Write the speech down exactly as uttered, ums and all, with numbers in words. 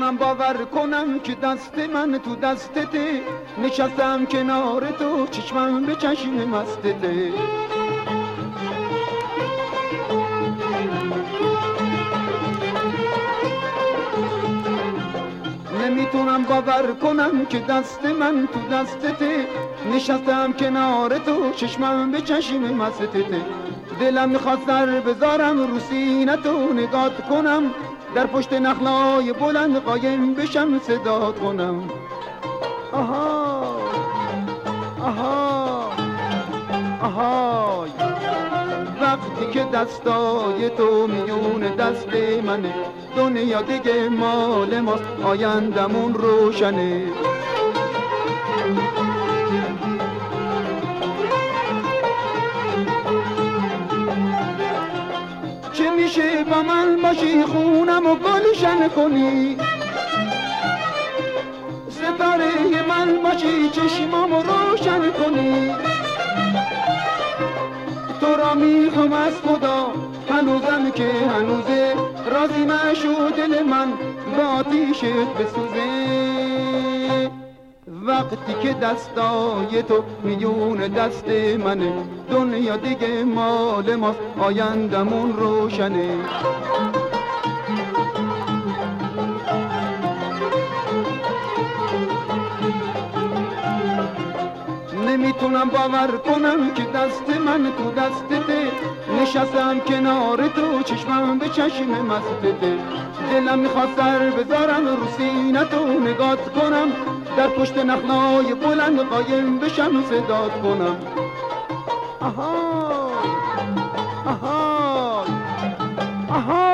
نمیتونم باور کنم که دست من تو دستته، نشستم کنار تو چشمم به چشم مستته. نمیتونم باور کنم که دست من تو دستته، نشستم کنار تو چشمم به چشم مستته. دلم میخواد سر بذارم رو سینه تو نگات کنم، در پشت نخلای بلند قایم بشم صدات کنم. آها آها آهای، وقتی که دستای تو میون دست منه، دنیا دیگه مال ماست، آیندمون روشنه. چه میشه با من باشی خونم و گلشن کنی، ستاره من باشی چشمامو روشن کنی. تو را میخوام از خدا هنوزم که هنوزه، راضی مشو دل من به آتیشت بسوزه. وقتی که دستای تو میون دست منه، دنیا دیگه مال ماست، آیندمون روشنه. نمیتونم باور کنم که دست من تو دستته، نشستم کنار تو چشمم به چشم مستته. دلم میخواد سر بذارم رو سینه تو نگات کنم، در پشت نخلای بلند قایم بشم صدات کنم. آها آها آها